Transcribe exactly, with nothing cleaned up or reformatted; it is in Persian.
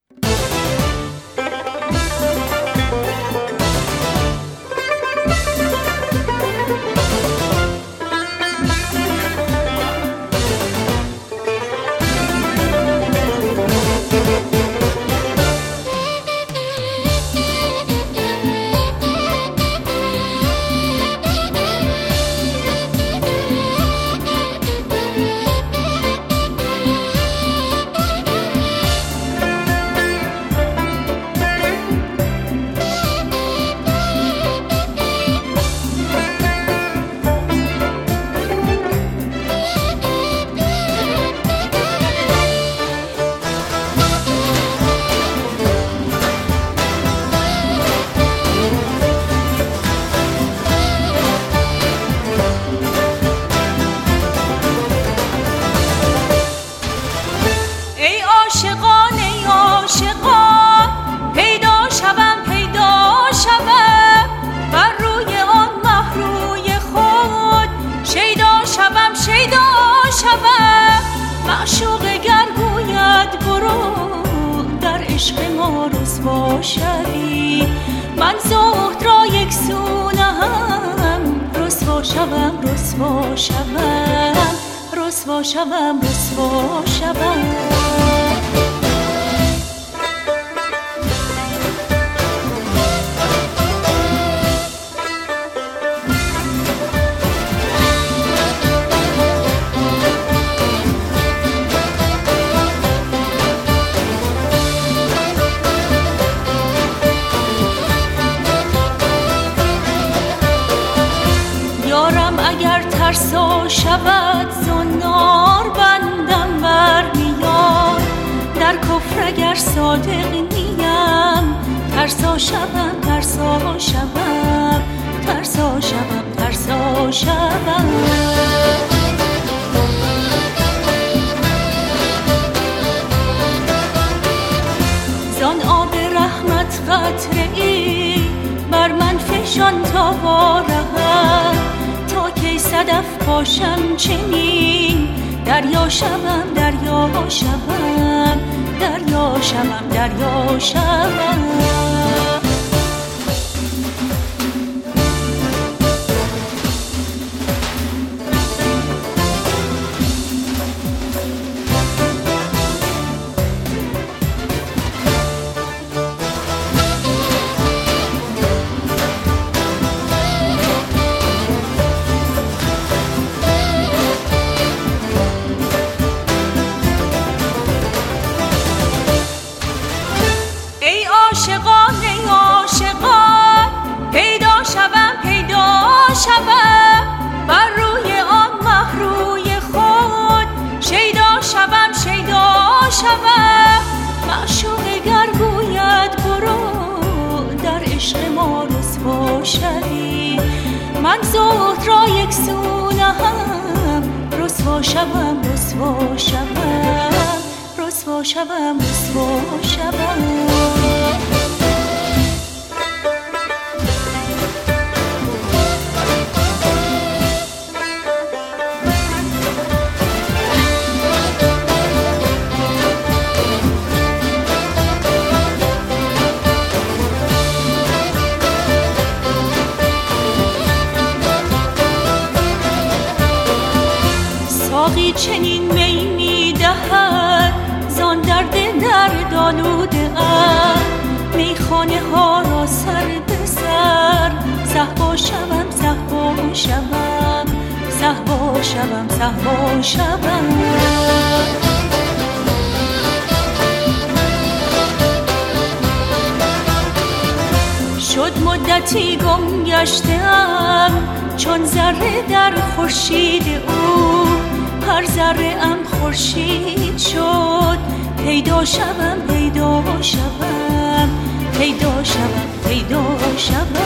معشوق گر گوید برو در عشق ما رسوا شوی، من زهد را یک سو نهم رسوا شوم رسوا شوم رسوا شوم رسوا شوم. اگر ترسا شود زنار بندم برمیاد، در کفر اگر صادق نیم ترسا شوم ترسا شوم ترسا شوم ترسا شوم. زان آب رحمت قطره ای بر من فشان تا وارهد، تا کی صدف باشم چنین دریا شوم دریا شوم دریا شوم دریا شوم. عاشقان ای عاشقان پیدا شوم پیدا شوم، بر روی آن مه روی خود شیدا شوم شیدا شوم. معشوق گر گوید برو در عشق ما رسوا شوی، من زهد را یک سو نهم رسوا شوم رسوا شوم رسوا شوم رسوا شوم. ساقی چنین می می دهد زان درد دردآلوده ام، میخانه ها را سر به سر صهبا شوم صهبا شوم صهبا شوم صهبا شوم. شد مدتی گم گشتم چون ذره در خورشید او، هر ذره ام خورشید شد پیدا شوم پیدا شوم پیدا شوم پیدا شوم.